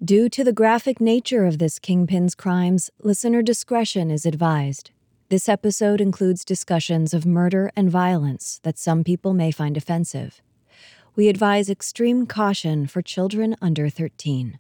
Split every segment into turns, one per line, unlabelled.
Due to the graphic nature of this kingpin's crimes, listener discretion is advised. This episode includes discussions of murder and violence that some people may find offensive. We advise extreme caution for children under 13.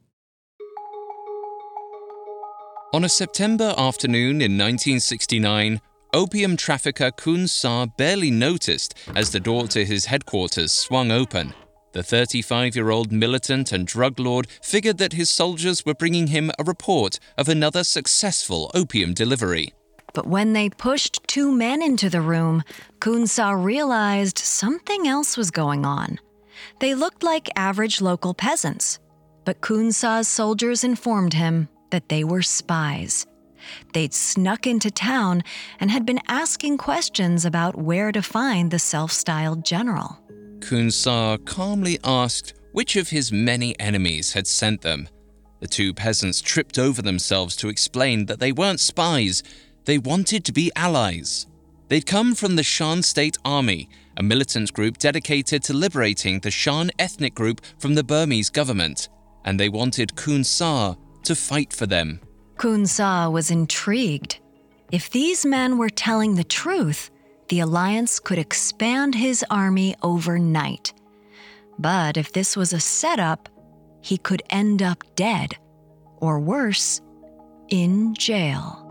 On a September afternoon in 1969, opium trafficker Khun Sa barely noticed as the door to his headquarters swung open. The 35-year-old militant and drug lord figured that his soldiers were bringing him a report of another successful opium delivery.
But when they pushed two men into the room, Khun Sa realized something else was going on. They looked like average local peasants, but Khun Sa's soldiers informed him that they were spies. They'd snuck into town and had been asking questions about where to find the self-styled general.
Khun Sa calmly asked which of his many enemies had sent them. The two peasants tripped over themselves to explain that they weren't spies. They wanted to be allies. They'd come from the Shan State Army, a militant group dedicated to liberating the Shan ethnic group from the Burmese government, and they wanted Khun Sa to fight for them.
Khun Sa was intrigued. If these men were telling the truth, the alliance could expand his army overnight. But if this was a setup, he could end up dead, or worse, in jail.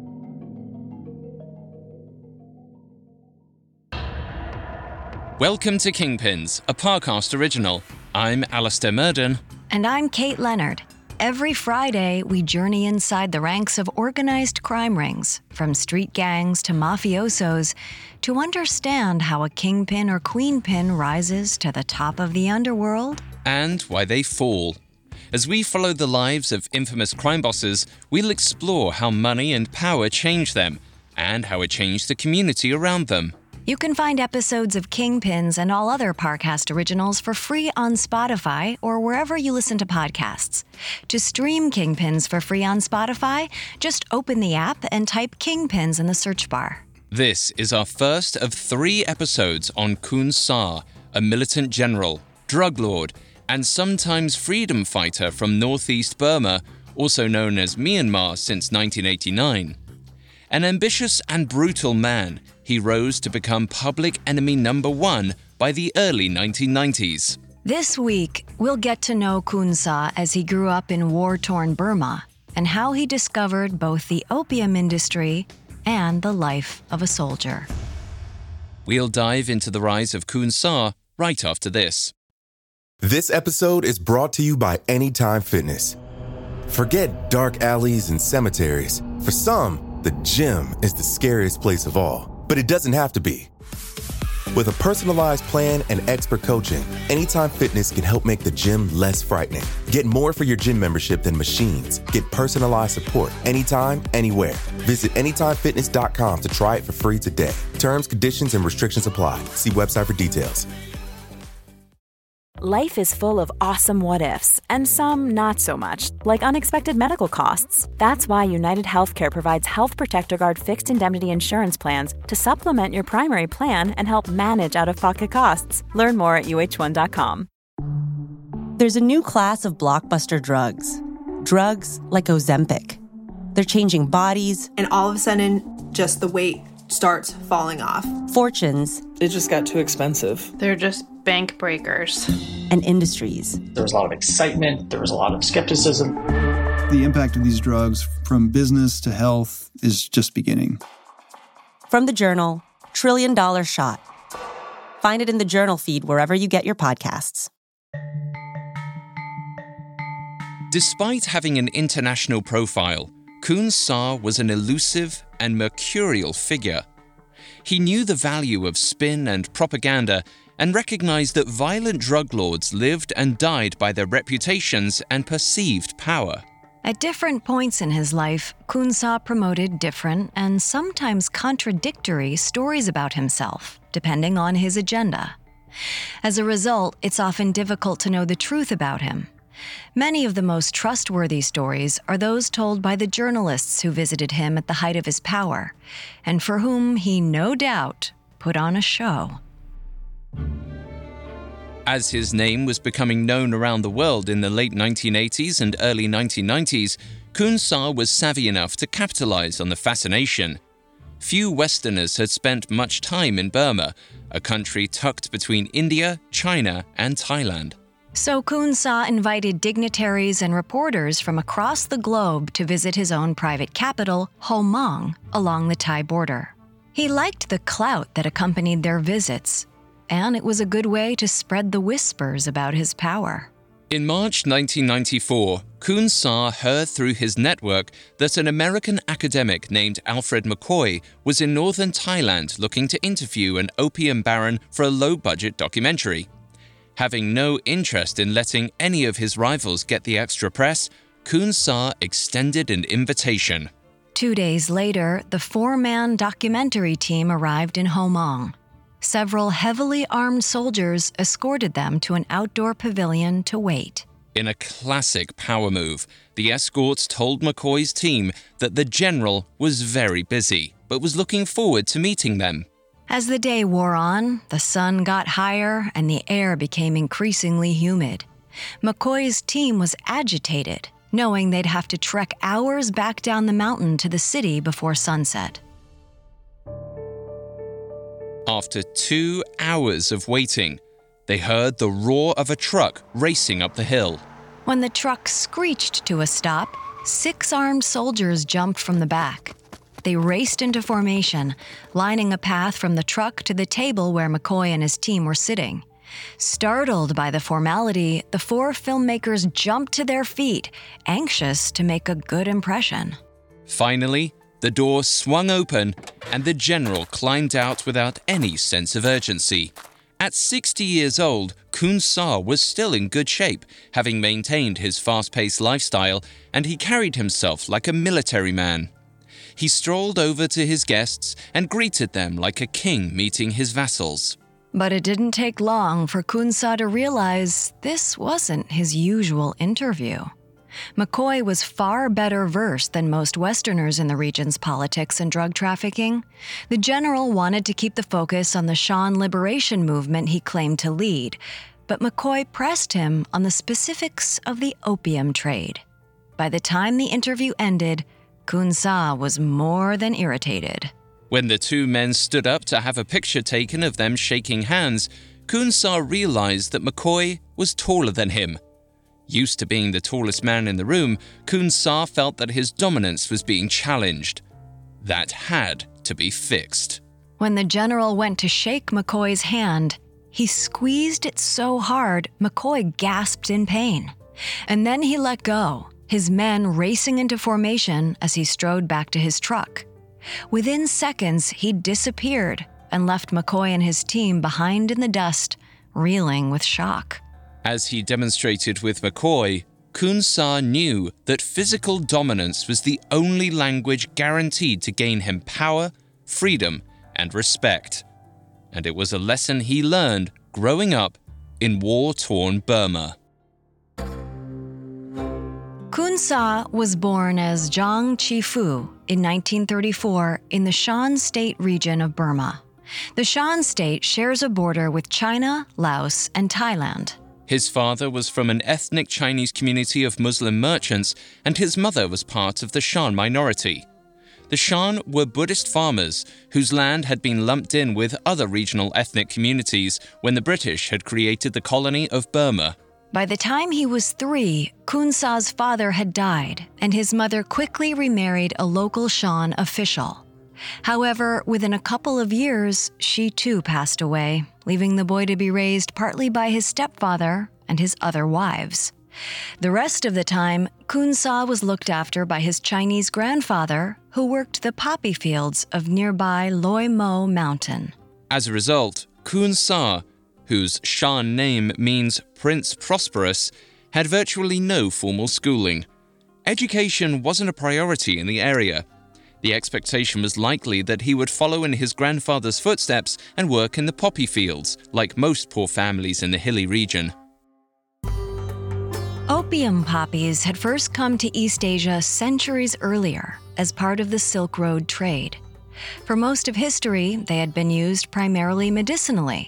Welcome to Kingpins, a Parcast original. I'm Alistair Murden.
And I'm Kate Leonard. Every Friday, we journey inside the ranks of organized crime rings, from street gangs to mafiosos, to understand how a kingpin or queenpin rises to the top of the underworld.
And why they fall. As we follow the lives of infamous crime bosses, we'll explore how money and power change them, and how it changed the community around them.
You can find episodes of Kingpins and all other Parcast originals for free on Spotify or wherever you listen to podcasts. To stream Kingpins for free on Spotify, just open the app and type Kingpins in the search bar.
This is our first of 3 episodes on Khun Sa, a militant general, drug lord, and sometimes freedom fighter from northeast Burma, also known as Myanmar since 1989. An ambitious and brutal man, he rose to become public enemy number 1 by the early 1990s.
This week, we'll get to know Khun Sa as he grew up in war-torn Burma and how he discovered both the opium industry and the life of a soldier.
We'll dive into the rise of Khun Sa right after this.
This episode is brought to you by Anytime Fitness. Forget dark alleys and cemeteries. For some, the gym is the scariest place of all. But it doesn't have to be. With a personalized plan and expert coaching, Anytime Fitness can help make the gym less frightening. Get more for your gym membership than machines. Get personalized support anytime, anywhere. Visit AnytimeFitness.com to try it for free today. Terms, conditions, and restrictions apply. See website for details.
Life is full of awesome what-ifs, and some not so much, like unexpected medical costs. That's why United Healthcare provides Health Protector Guard fixed indemnity insurance plans to supplement your primary plan and help manage out-of-pocket costs. Learn more at uh1.com.
There's a new class of blockbuster drugs. Drugs like Ozempic. They're changing bodies.
And all of a sudden, just the weight starts falling off.
Fortunes.
It just got too expensive.
They're just bank breakers.
And industries.
There was a lot of excitement. There was a lot of skepticism.
The impact of these drugs from business to health is just beginning.
From the Journal, $1 Trillion Shot. Find it in the Journal feed wherever you get your podcasts.
Despite having an international profile, Khun Sa was an elusive and mercurial figure. He knew the value of spin and propaganda and recognized that violent drug lords lived and died by their reputations and perceived power.
At different points in his life, Khun Sa promoted different and sometimes contradictory stories about himself, depending on his agenda. As a result, it's often difficult to know the truth about him. Many of the most trustworthy stories are those told by the journalists who visited him at the height of his power, and for whom he no doubt put on a show.
As his name was becoming known around the world in the late 1980s and early 1990s, Khun Sa was savvy enough to capitalize on the fascination. Few Westerners had spent much time in Burma, a country tucked between India, China, and Thailand.
So Khun Sa invited dignitaries and reporters from across the globe to visit his own private capital, Ho Mang, along the Thai border. He liked the clout that accompanied their visits, and it was a good way to spread the whispers about his power.
In March 1994, Khun Sa heard through his network that an American academic named Alfred McCoy was in northern Thailand looking to interview an opium baron for a low-budget documentary. Having no interest in letting any of his rivals get the extra press, Khun Sa extended an invitation.
2 days later, the 4-man documentary team arrived in Ho Mang. Several heavily armed soldiers escorted them to an outdoor pavilion to wait.
In a classic power move, the escorts told McCoy's team that the general was very busy, but was looking forward to meeting them.
As the day wore on, the sun got higher and the air became increasingly humid. McCoy's team was agitated, knowing they'd have to trek hours back down the mountain to the city before sunset.
After 2 hours of waiting, they heard the roar of a truck racing up the hill.
When the truck screeched to a stop, 6 armed soldiers jumped from the back. They raced into formation, lining a path from the truck to the table where McCoy and his team were sitting. Startled by the formality, the 4 filmmakers jumped to their feet, anxious to make a good impression.
Finally, the door swung open and the general climbed out without any sense of urgency. At 60 years old, Khun Sa was still in good shape, having maintained his fast-paced lifestyle, and he carried himself like a military man. He strolled over to his guests and greeted them like a king meeting his vassals.
But it didn't take long for Khun Sa to realize this wasn't his usual interview. McCoy was far better versed than most Westerners in the region's politics and drug trafficking. The general wanted to keep the focus on the Shan liberation movement he claimed to lead, but McCoy pressed him on the specifics of the opium trade. By the time the interview ended, Khun Sa was more than irritated.
When the 2 men stood up to have a picture taken of them shaking hands, Khun Sa realized that McCoy was taller than him. Used to being the tallest man in the room, Khun Sa felt that his dominance was being challenged. That had to be fixed.
When the general went to shake McCoy's hand, he squeezed it so hard McCoy gasped in pain. And then he let go, his men racing into formation as he strode back to his truck. Within seconds, he disappeared and left McCoy and his team behind in the dust, reeling with shock.
As he demonstrated with McCoy, Khun Sa knew that physical dominance was the only language guaranteed to gain him power, freedom, and respect. And it was a lesson he learned growing up in war-torn Burma.
Khun Sa was born as Jang Chi-fu in 1934 in the Shan State region of Burma. The Shan State shares a border with China, Laos, and Thailand.
His father was from an ethnic Chinese community of Muslim merchants, and his mother was part of the Shan minority. The Shan were Buddhist farmers whose land had been lumped in with other regional ethnic communities when the British had created the colony of Burma.
By the time he was 3, Khun Sa's father had died, and his mother quickly remarried a local Shan official. However, within a couple of years, she too passed away, leaving the boy to be raised partly by his stepfather and his other wives. The rest of the time, Khun Sa was looked after by his Chinese grandfather, who worked the poppy fields of nearby Loi Mo Mountain.
As a result, Khun Sa, whose Shan name means Prince Prosperous, had virtually no formal schooling. Education wasn't a priority in the area. The expectation was likely that he would follow in his grandfather's footsteps and work in the poppy fields, like most poor families in the hilly region.
Opium poppies had first come to East Asia centuries earlier as part of the Silk Road trade. For most of history, they had been used primarily medicinally.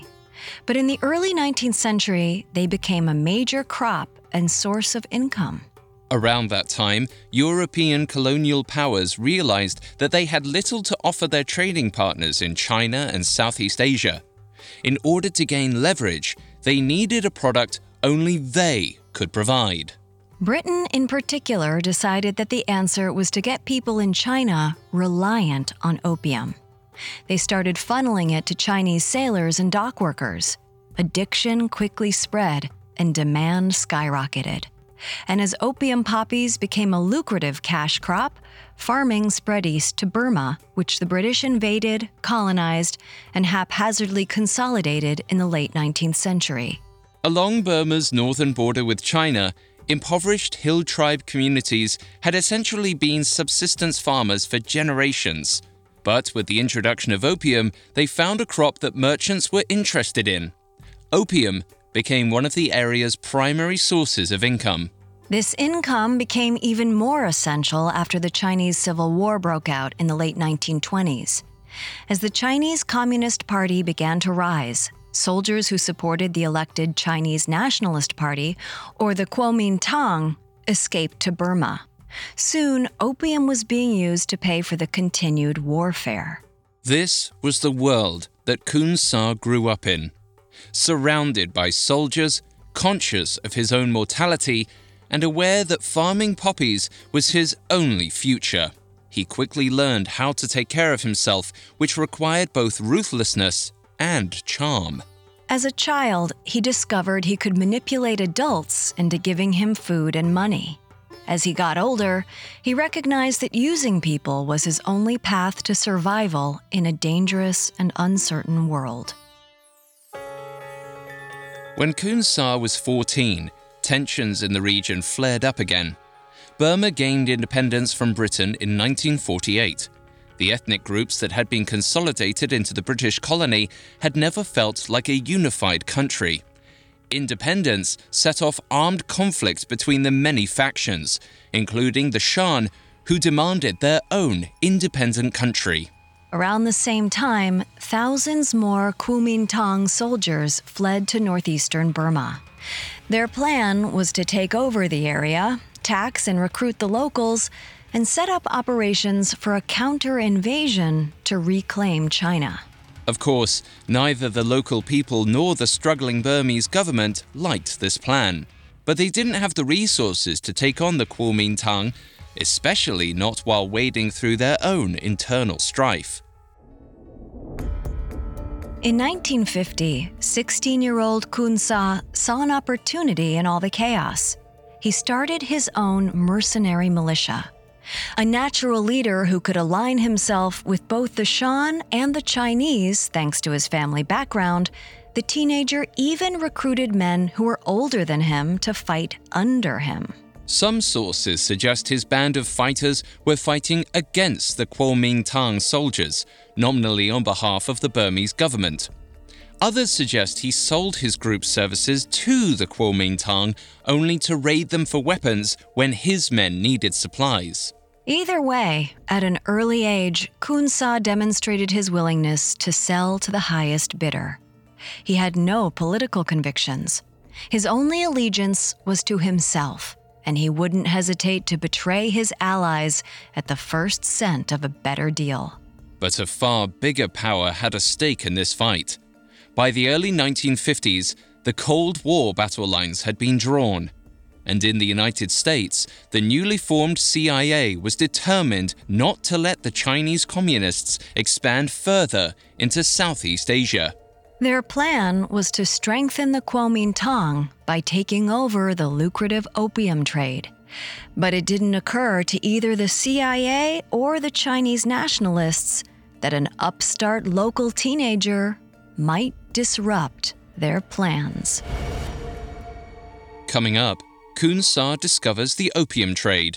But in the early 19th century, they became a major crop and source of income.
Around that time, European colonial powers realized that they had little to offer their trading partners in China and Southeast Asia. In order to gain leverage, they needed a product only they could provide.
Britain, in particular, decided that the answer was to get people in China reliant on opium. They started funneling it to Chinese sailors and dock workers. Addiction quickly spread and demand skyrocketed. And as opium poppies became a lucrative cash crop, farming spread east to Burma, which the British invaded, colonized, and haphazardly consolidated in the late 19th century.
Along Burma's northern border with China, impoverished hill tribe communities had essentially been subsistence farmers for generations. But with the introduction of opium, they found a crop that merchants were interested in. Opium became one of the area's primary sources of income.
This income became even more essential after the Chinese Civil War broke out in the late 1920s. As the Chinese Communist Party began to rise, soldiers who supported the elected Chinese Nationalist Party, or the Kuomintang, escaped to Burma. Soon, opium was being used to pay for the continued warfare.
This was the world that Khun Sa grew up in. Surrounded by soldiers, conscious of his own mortality, and aware that farming poppies was his only future, he quickly learned how to take care of himself, which required both ruthlessness and charm.
As a child, he discovered he could manipulate adults into giving him food and money. As he got older, he recognized that using people was his only path to survival in a dangerous and uncertain world.
When Khun Sa was 14, tensions in the region flared up again. Burma gained independence from Britain in 1948. The ethnic groups that had been consolidated into the British colony had never felt like a unified country. Independence set off armed conflict between the many factions, including the Shan, who demanded their own independent country.
Around the same time, thousands more Kuomintang soldiers fled to northeastern Burma. Their plan was to take over the area, tax and recruit the locals, and set up operations for a counter-invasion to reclaim China.
Of course, neither the local people nor the struggling Burmese government liked this plan. But they didn't have the resources to take on the Kuomintang, especially not while wading through their own internal strife.
In 1950, 16-year-old Khun Sa saw an opportunity in all the chaos. He started his own mercenary militia. A natural leader who could align himself with both the Shan and the Chinese, thanks to his family background, the teenager even recruited men who were older than him to fight under him.
Some sources suggest his band of fighters were fighting against the Kuomintang soldiers, nominally on behalf of the Burmese government. Others suggest he sold his group's services to the Kuomintang only to raid them for weapons when his men needed supplies.
Either way, at an early age, Khun Sa demonstrated his willingness to sell to the highest bidder. He had no political convictions. His only allegiance was to himself, and he wouldn't hesitate to betray his allies at the first cent of a better deal.
But a far bigger power had a stake in this fight. By the early 1950s, the Cold War battle lines had been drawn. And in the United States, the newly formed CIA was determined not to let the Chinese communists expand further into Southeast Asia.
Their plan was to strengthen the Kuomintang by taking over the lucrative opium trade. But it didn't occur to either the CIA or the Chinese nationalists that an upstart local teenager might disrupt their plans.
Coming up, Khun Sa discovers the opium trade.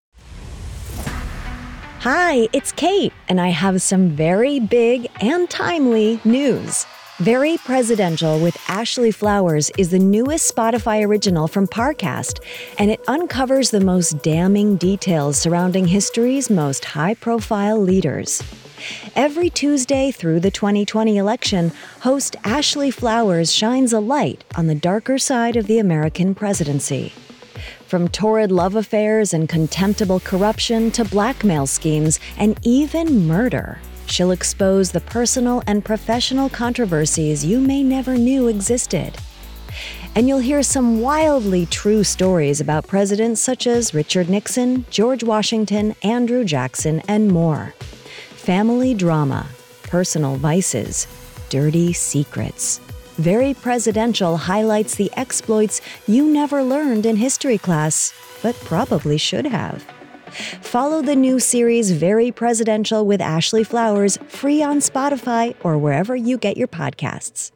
Hi, it's Kate, and I have some very big and timely news. Very Presidential with Ashley Flowers is the newest Spotify original from Parcast, and it uncovers the most damning details surrounding history's most high-profile leaders. Every Tuesday through the 2020 election, host Ashley Flowers shines a light on the darker side of the American presidency. From torrid love affairs and contemptible corruption to blackmail schemes and even murder, she'll expose the personal and professional controversies you may never knew existed. And you'll hear some wildly true stories about presidents such as Richard Nixon, George Washington, Andrew Jackson, and more. Family drama, personal vices, dirty secrets. Very Presidential highlights the exploits you never learned in history class, but probably should have. Follow the new series Very Presidential with Ashley Flowers, free on Spotify or wherever you get your podcasts.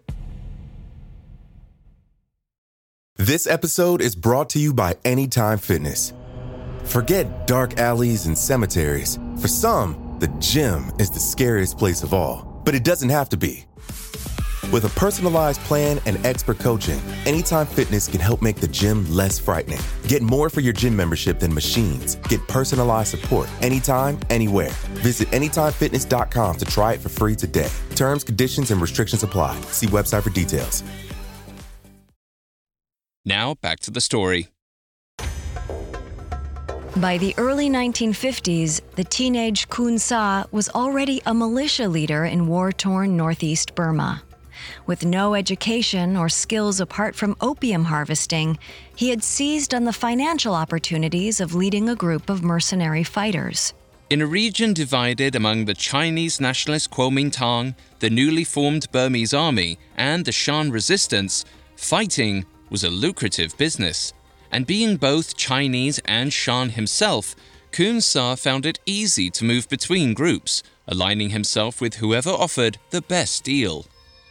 This episode is brought to you by Anytime Fitness. Forget dark alleys and cemeteries. For some, the gym is the scariest place of all, but it doesn't have to be. With a personalized plan and expert coaching, Anytime Fitness can help make the gym less frightening. Get more for your gym membership than machines. Get personalized support anytime, anywhere. Visit AnytimeFitness.com to try it for free today. Terms, conditions, and restrictions apply. See website for details.
Now back to the story.
By the early 1950s, the teenage Kun Sa was already a militia leader in war-torn northeast Burma. With no education or skills apart from opium harvesting, he had seized on the financial opportunities of leading a group of mercenary fighters.
In a region divided among the Chinese nationalist Kuomintang, the newly formed Burmese army, and the Shan resistance, fighting was a lucrative business. And being both Chinese and Shan himself, Kun Sa found it easy to move between groups, aligning himself with whoever offered the best deal.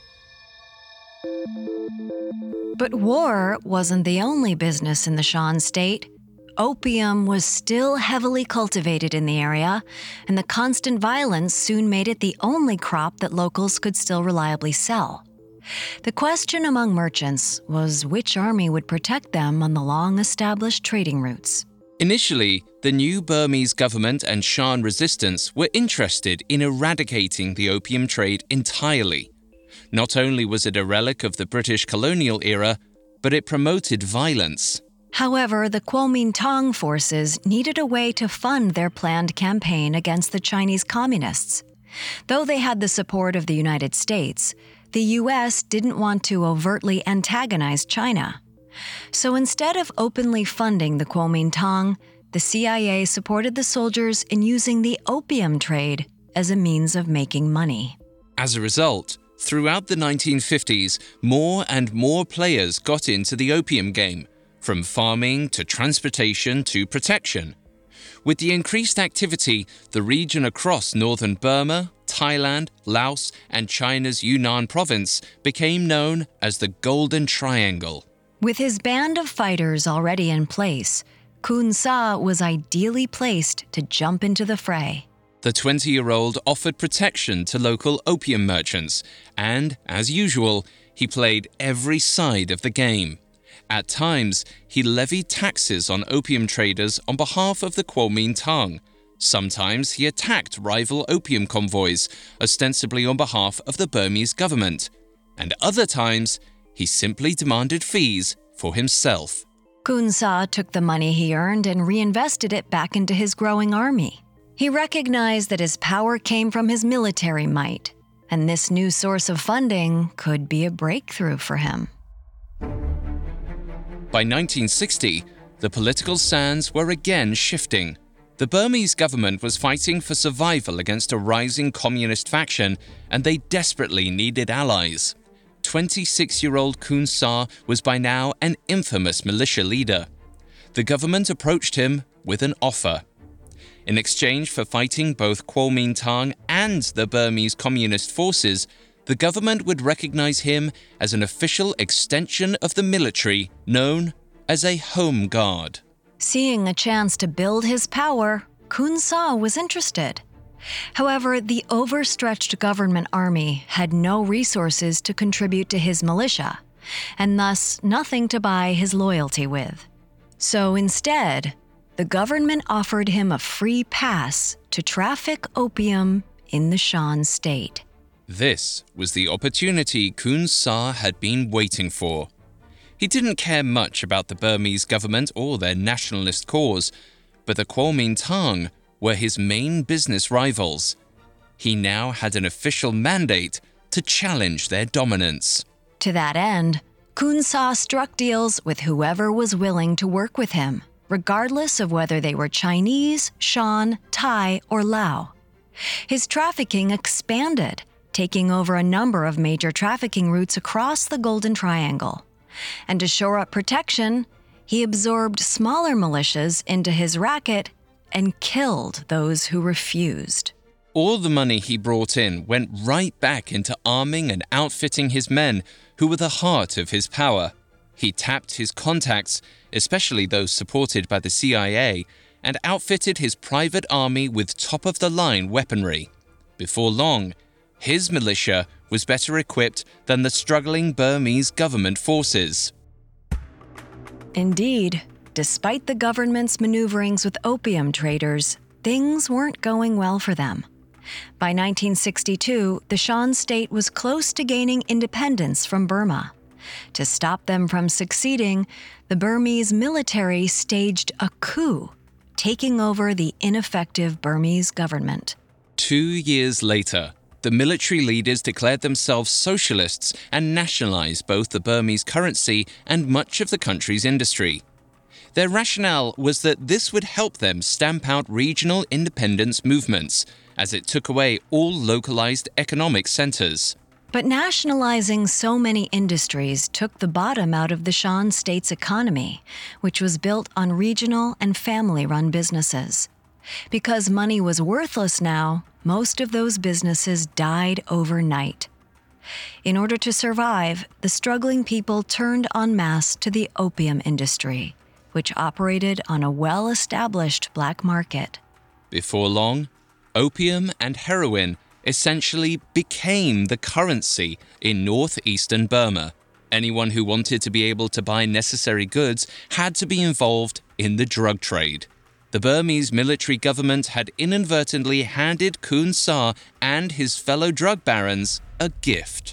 But war wasn't the only business in the Shan state. Opium was still heavily cultivated in the area, and the constant violence soon made it the only crop that locals could still reliably sell. The question among merchants was which army would protect them on the long-established trading routes.
Initially, the new Burmese government and Shan resistance were interested in eradicating the opium trade entirely. Not only was it a relic of the British colonial era, but it promoted violence.
However, the Kuomintang forces needed a way to fund their planned campaign against the Chinese communists. Though they had the support of the United States, the U.S. didn't want to overtly antagonize China. So instead of openly funding the Kuomintang, the CIA supported the soldiers in using the opium trade as a means of making money.
As a result, throughout the 1950s, more and more players got into the opium game, from farming to transportation to protection. With the increased activity, the region across northern Burma, Thailand, Laos, and China's Yunnan province became known as the Golden Triangle.
With his band of fighters already in place, Kun Sa was ideally placed to jump into the fray.
The 20-year-old offered protection to local opium merchants, and, as usual, he played every side of the game. At times, he levied taxes on opium traders on behalf of the Kuomintang. Sometimes he attacked rival opium convoys, ostensibly on behalf of the Burmese government. And other times, he simply demanded fees for himself.
Kun Sa took the money he earned and reinvested it back into his growing army. He recognized that his power came from his military might, and this new source of funding could be a breakthrough for him.
By 1960, the political sands were again shifting. The Burmese government was fighting for survival against a rising communist faction, and they desperately needed allies. 26-year-old Kun Sa was by now an infamous militia leader. The government approached him with an offer. In exchange for fighting both Kuomintang and the Burmese communist forces, the government would recognize him as an official extension of the military known as a home guard.
Seeing a chance to build his power, Kun Sa was interested. However, the overstretched government army had no resources to contribute to his militia, and thus nothing to buy his loyalty with. So instead, the government offered him a free pass to traffic opium in the Shan state.
This was the opportunity Khun Sa had been waiting for. He didn't care much about the Burmese government or their nationalist cause, but the Kuomintang were his main business rivals. He now had an official mandate to challenge their dominance.
To that end, Khun Sa struck deals with whoever was willing to work with him, regardless of whether they were Chinese, Shan, Thai, or Lao. His trafficking expanded, taking over a number of major trafficking routes across the Golden Triangle. And to shore up protection, he absorbed smaller militias into his racket and killed those who refused.
All the money he brought in went right back into arming and outfitting his men, who were the heart of his power. He tapped his contacts, especially those supported by the CIA, and outfitted his private army with top-of-the-line weaponry. Before long, his militia was better equipped than the struggling Burmese government forces.
Indeed, despite the government's maneuverings with opium traders, things weren't going well for them. By 1962, the Shan state was close to gaining independence from Burma. To stop them from succeeding, the Burmese military staged a coup, taking over the ineffective Burmese government.
2 years later, the military leaders declared themselves socialists and nationalized both the Burmese currency and much of the country's industry. Their rationale was that this would help them stamp out regional independence movements, as it took away all localized economic centers.
But nationalizing so many industries took the bottom out of the Shan state's economy, which was built on regional and family-run businesses. Because money was worthless now, most of those businesses died overnight. In order to survive, the struggling people turned en masse to the opium industry, which operated on a well-established black market.
Before long, opium and heroin essentially became the currency in northeastern Burma. Anyone who wanted to be able to buy necessary goods had to be involved in the drug trade. The Burmese military government had inadvertently handed Khun Sa and his fellow drug barons a gift.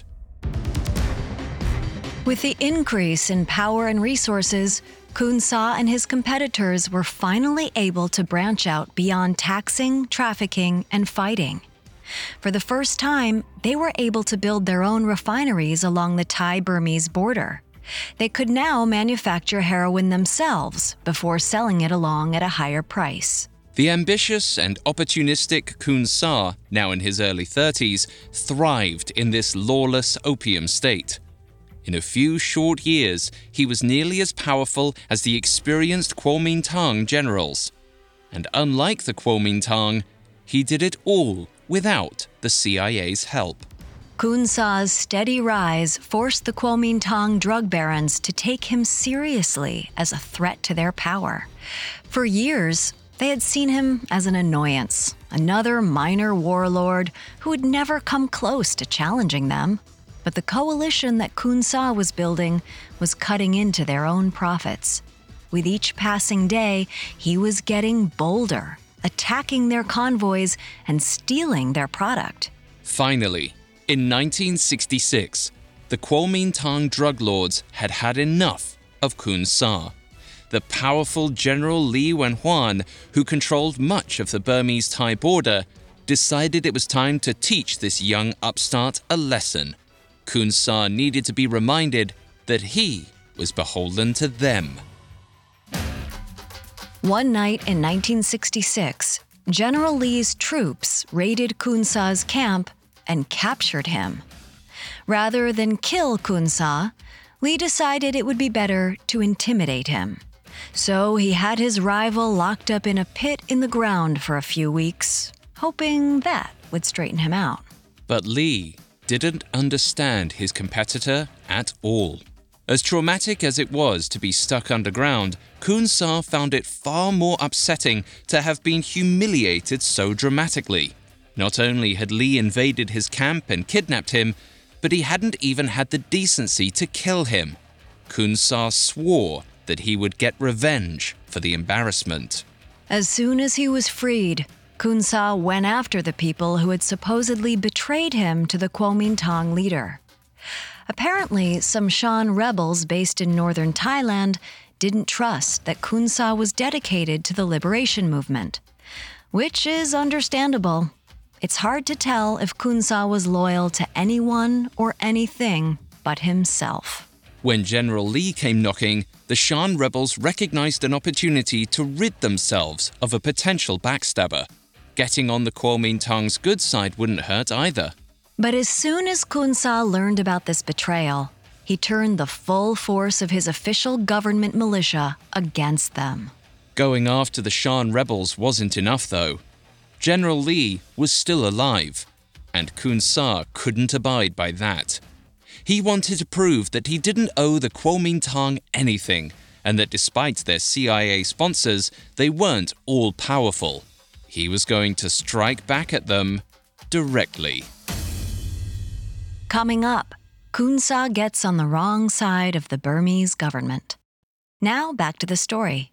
With the increase in power and resources, Khun Sa and his competitors were finally able to branch out beyond taxing, trafficking, and fighting. For the first time, they were able to build their own refineries along the Thai-Burmese border. They could now manufacture heroin themselves before selling it along at a higher price.
The ambitious and opportunistic Khun Sa, now in his early 30s, thrived in this lawless opium state. In a few short years, he was nearly as powerful as the experienced Kuomintang generals. And unlike the Kuomintang, he did it all without the CIA's help.
Khun Sa's steady rise forced the Kuomintang drug barons to take him seriously as a threat to their power. For years, they had seen him as an annoyance, another minor warlord who would never come close to challenging them. But the coalition that Khun Sa was building was cutting into their own profits. With each passing day, he was getting bolder, attacking their convoys and stealing their product.
Finally, in 1966, the Kuomintang drug lords had had enough of Khun Sa. The powerful General Lee Wenhuan, who controlled much of the Burmese-Thai border, decided it was time to teach this young upstart a lesson. Khun Sa needed to be reminded that he was beholden to them.
One night in 1966, General Lee's troops raided Khun Sa's camp and captured him. Rather than kill Khun Sa, Lee decided it would be better to intimidate him. So he had his rival locked up in a pit in the ground for a few weeks, hoping that would straighten him out.
But Lee didn't understand his competitor at all. As traumatic as it was to be stuck underground, Khun Sa found it far more upsetting to have been humiliated so dramatically. Not only had Lee invaded his camp and kidnapped him, but he hadn't even had the decency to kill him. Khun Sa swore that he would get revenge for the embarrassment.
As soon as he was freed, Kun Sa went after the people who had supposedly betrayed him to the Kuomintang leader. Apparently, some Shan rebels based in northern Thailand didn't trust that Kun Sa was dedicated to the liberation movement, which is understandable. It's hard to tell if Kun Sa was loyal to anyone or anything but himself.
When General Lee came knocking, the Shan rebels recognized an opportunity to rid themselves of a potential backstabber. Getting on the Kuomintang's good side wouldn't hurt either.
But as soon as Kun Sa learned about this betrayal, he turned the full force of his official government militia against them.
Going after the Shan rebels wasn't enough, though. General Lee was still alive, and Kun Sa couldn't abide by that. He wanted to prove that he didn't owe the Kuomintang anything, and that despite their CIA sponsors, they weren't all-powerful. He was going to strike back at them directly.
Coming up, Kun Sa gets on the wrong side of the Burmese government. Now back to the story.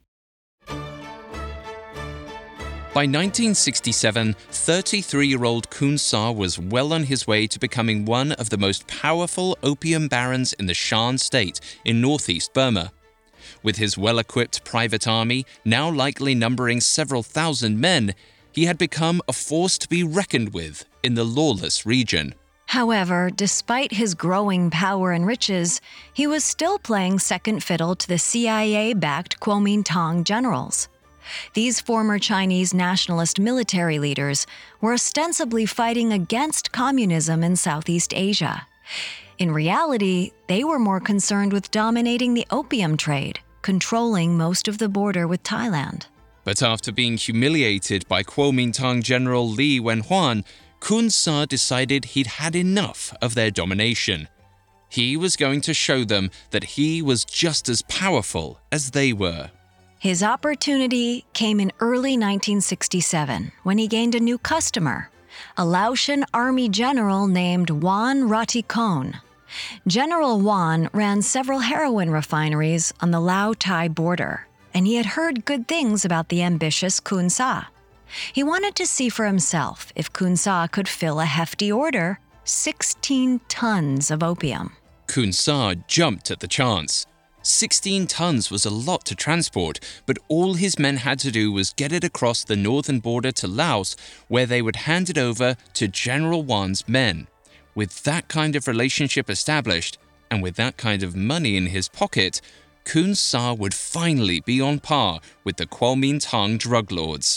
By 1967, 33-year-old Kun Sa was well on his way to becoming one of the most powerful opium barons in the Shan state in northeast Burma. With his well-equipped private army, now likely numbering several thousand men, he had become a force to be reckoned with in the lawless region.
However, despite his growing power and riches, he was still playing second fiddle to the CIA-backed Kuomintang generals. These former Chinese nationalist military leaders were ostensibly fighting against communism in Southeast Asia. In reality, they were more concerned with dominating the opium trade, controlling most of the border with Thailand.
But after being humiliated by Kuomintang General Lee Wenhuan, Kun Sa decided he'd had enough of their domination. He was going to show them that he was just as powerful as they were.
His opportunity came in early 1967 when he gained a new customer, a Laotian army general named Wan Ratikon. General Wan ran several heroin refineries on the Lao-Thai border, and he had heard good things about the ambitious Kun Sa. He wanted to see for himself if Kun Sa could fill a hefty order, 16 tons of opium.
Kun Sa jumped at the chance. 16 tons was a lot to transport, but all his men had to do was get it across the northern border to Laos, where they would hand it over to General Wan's men. With that kind of relationship established, and with that kind of money in his pocket, Kun Sa would finally be on par with the Kuomintang drug lords.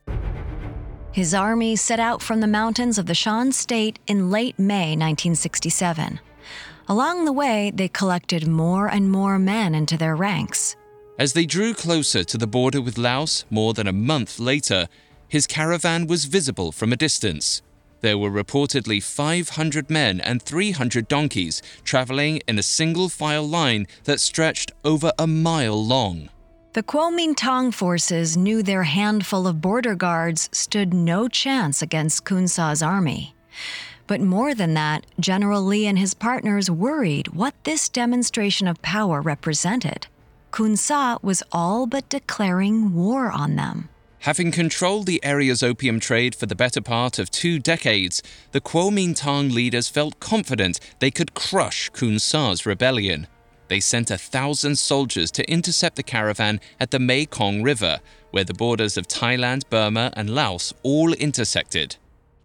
His army set out from the mountains of the Shan state in late May 1967. Along the way, they collected more and more men into their ranks.
As they drew closer to the border with Laos more than a month later, his caravan was visible from a distance. There were reportedly 500 men and 300 donkeys traveling in a single-file line that stretched over a mile long.
The Kuomintang forces knew their handful of border guards stood no chance against Kun Sa's army. But more than that, General Lee and his partners worried what this demonstration of power represented. Kun Sa was all but declaring war on them.
Having controlled the area's opium trade for the better part of 2 decades, the Kuomintang leaders felt confident they could crush Kun Sa's rebellion. They sent 1,000 soldiers to intercept the caravan at the Mekong River, where the borders of Thailand, Burma, and Laos all intersected.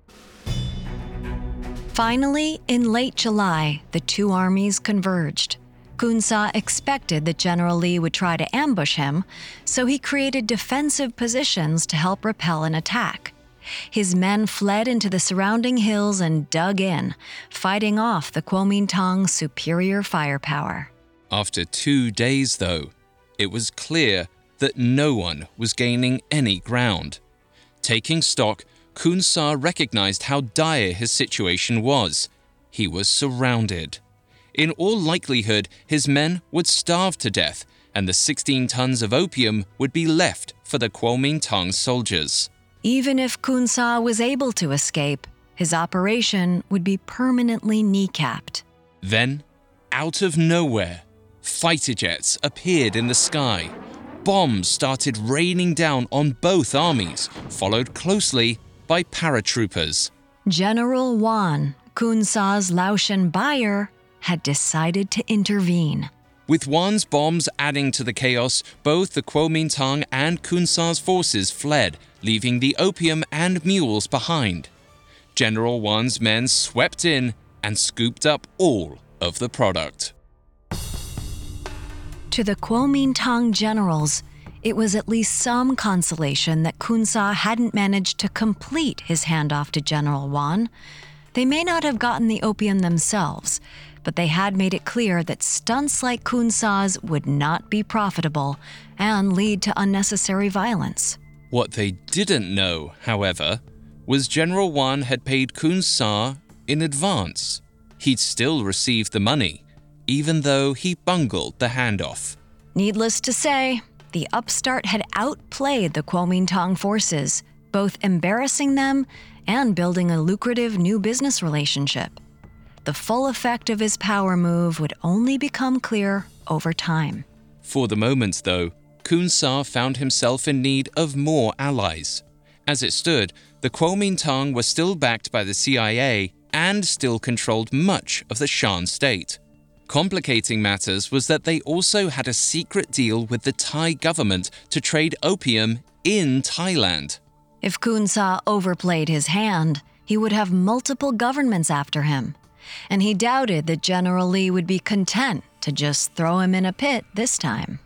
Finally, in late July, the two armies converged. Kun Sa expected that General Lee would try to ambush him, so he created defensive positions to help repel an attack. His men fled into the surrounding hills and dug in, fighting off the Kuomintang's superior firepower.
After 2 days, though, it was clear that no one was gaining any ground. Taking stock, Kun Sa recognized how dire his situation was. He was surrounded. In all likelihood, his men would starve to death, and the 16 tons of opium would be left for the Kuomintang soldiers.
Even if Kun Sa was able to escape, his operation would be permanently kneecapped.
Then, out of nowhere, fighter jets appeared in the sky. bombs started raining down on both armies, followed closely by paratroopers.
General Wan, Khun Sa's Laotian buyer, had decided to intervene.
With Wan's bombs adding to the chaos, both the Kuomintang and Khun Sa's forces fled, leaving the opium and mules behind. General Wan's men swept in and scooped up all of the product.
To the Kuomintang generals, it was at least some consolation that Khun Sa hadn't managed to complete his handoff to General Wan. They may not have gotten the opium themselves, but they had made it clear that stunts like Khun Sa's would not be profitable and lead to unnecessary violence.
What they didn't know, however, was General Wan had paid Khun Sa in advance. He'd still received the money, even though he bungled the handoff.
Needless to say, the upstart had outplayed the Kuomintang forces, both embarrassing them and building a lucrative new business relationship. The full effect of his power move would only become clear over time.
For the moment, though, Khun Sa found himself in need of more allies. As it stood, the Kuomintang were still backed by the CIA and still controlled much of the Shan state. Complicating matters was that they also had a secret deal with the Thai government to trade opium in Thailand.
If Khun Sa overplayed his hand, he would have multiple governments after him. And he doubted that General Lee would be content to just throw him in a pit this time.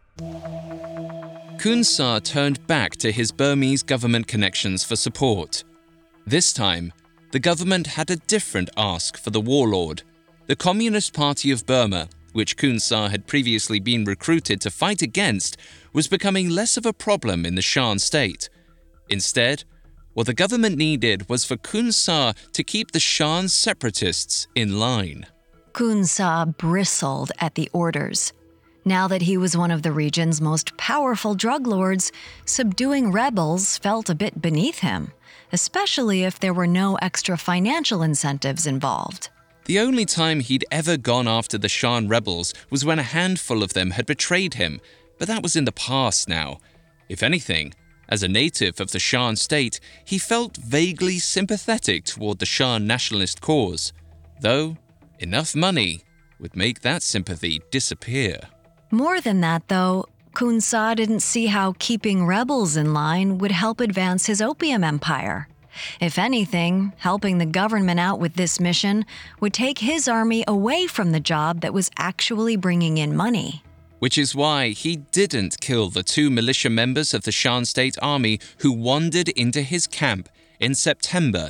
Khun Sa turned back to his Burmese government connections for support. This time, the government had a different ask for the warlord. The Communist Party of Burma, which Khun Sa had previously been recruited to fight against, was becoming less of a problem in the Shan state. Instead, what the government needed was for Khun Sa to keep the Shan separatists in line.
Khun Sa bristled at the orders. Now that he was one of the region's most powerful drug lords, subduing rebels felt a bit beneath him, especially if there were no extra financial incentives involved.
The only time he'd ever gone after the Shan rebels was when a handful of them had betrayed him, but that was in the past now. If anything, as a native of the Shan state, he felt vaguely sympathetic toward the Shan nationalist cause, though enough money would make that sympathy disappear.
More than that, though, Khun Sa didn't see how keeping rebels in line would help advance his opium empire. If anything, helping the government out with this mission would take his army away from the job that was actually bringing in money.
Which is why he didn't kill the 2 militia members of the Shan State Army who wandered into his camp in September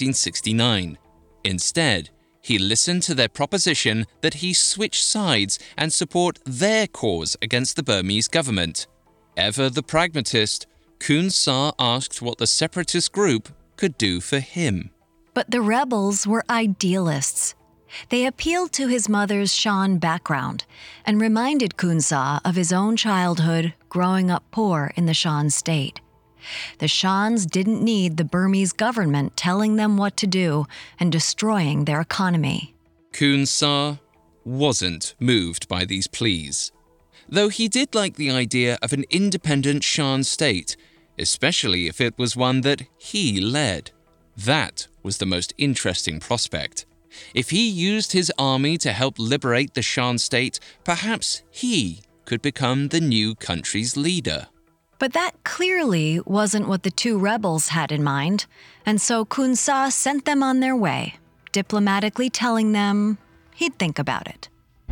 1969. Instead, he listened to their proposition that he switch sides and support their cause against the Burmese government. Ever the pragmatist, Khun Sa asked what the separatist group could do for him.
But the rebels were idealists. They appealed to his mother's Shan background and reminded Khun Sa of his own childhood growing up poor in the Shan state. The Shans didn't need the Burmese government telling them what to do and destroying their economy.
Khun Sa wasn't moved by these pleas, though he did like the idea of an independent Shan state, especially if it was one that he led. That was the most interesting prospect. If he used his army to help liberate the Shan state, perhaps he could become the new country's leader.
But that clearly wasn't what the 2 rebels had in mind, and so Khun Sa sent them on their way, diplomatically telling them he'd think about it.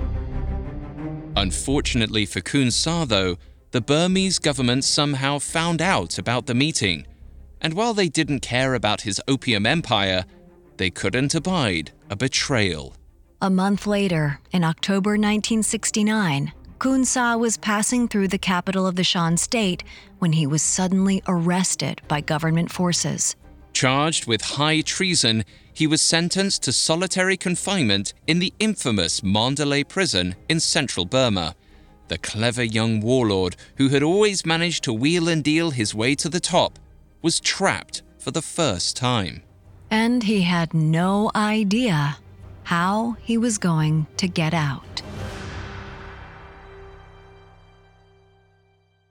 Unfortunately for Khun Sa, though, the Burmese government somehow found out about the meeting, and while they didn't care about his opium empire, they couldn't abide a betrayal.
A month later, in October 1969, Khun Sa was passing through the capital of the Shan state when he was suddenly arrested by government forces.
Charged with high treason, he was sentenced to solitary confinement in the infamous Mandalay prison in central Burma. The clever young warlord, who had always managed to wheel and deal his way to the top, was trapped for the first time.
And he had no idea how he was going to get out.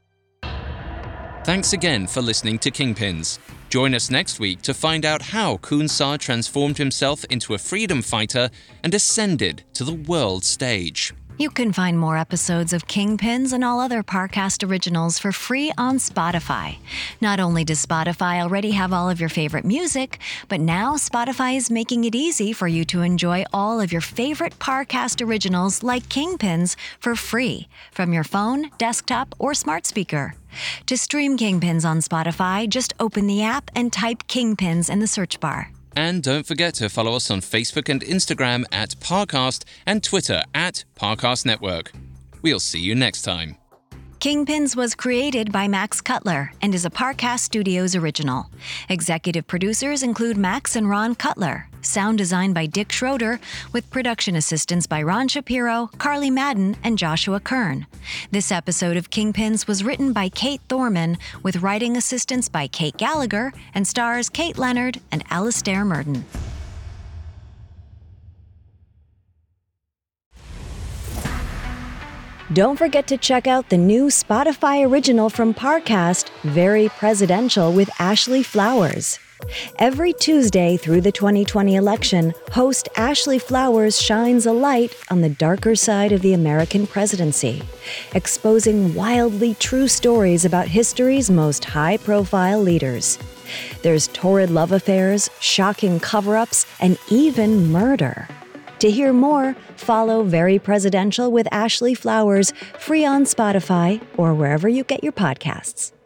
Thanks again for listening to Kingpins. Join us next week to find out how Khun Sa transformed himself into a freedom fighter and ascended to the world stage.
You can find more episodes of Kingpins and all other Parcast originals for free on Spotify. Not only does Spotify already have all of your favorite music, but now Spotify is making it easy for you to enjoy all of your favorite Parcast originals like Kingpins for free from your phone, desktop, or smart speaker. To stream Kingpins on Spotify, just open the app and type Kingpins in the search bar.
And don't forget to follow us on Facebook and Instagram at Parcast and Twitter at Parcast Network. We'll see you next time.
Kingpins was created by Max Cutler and is a Parcast Studios original. Executive producers include Max and Ron Cutler. Sound design by Dick Schroeder, with production assistance by Ron Shapiro, Carly Madden, and Joshua Kern. This episode of Kingpins was written by Kate Thorman, with writing assistance by Kate Gallagher, and stars Kate Leonard and Alastair Murden. Don't forget to check out the new Spotify original from Parcast, Very Presidential with Ashley Flowers. Every Tuesday through the 2020 election, host Ashley Flowers shines a light on the darker side of the American presidency, exposing wildly true stories about history's most high-profile leaders. There's torrid love affairs, shocking cover-ups, and even murder. To hear more, follow Very Presidential with Ashley Flowers, free on Spotify or wherever you get your podcasts.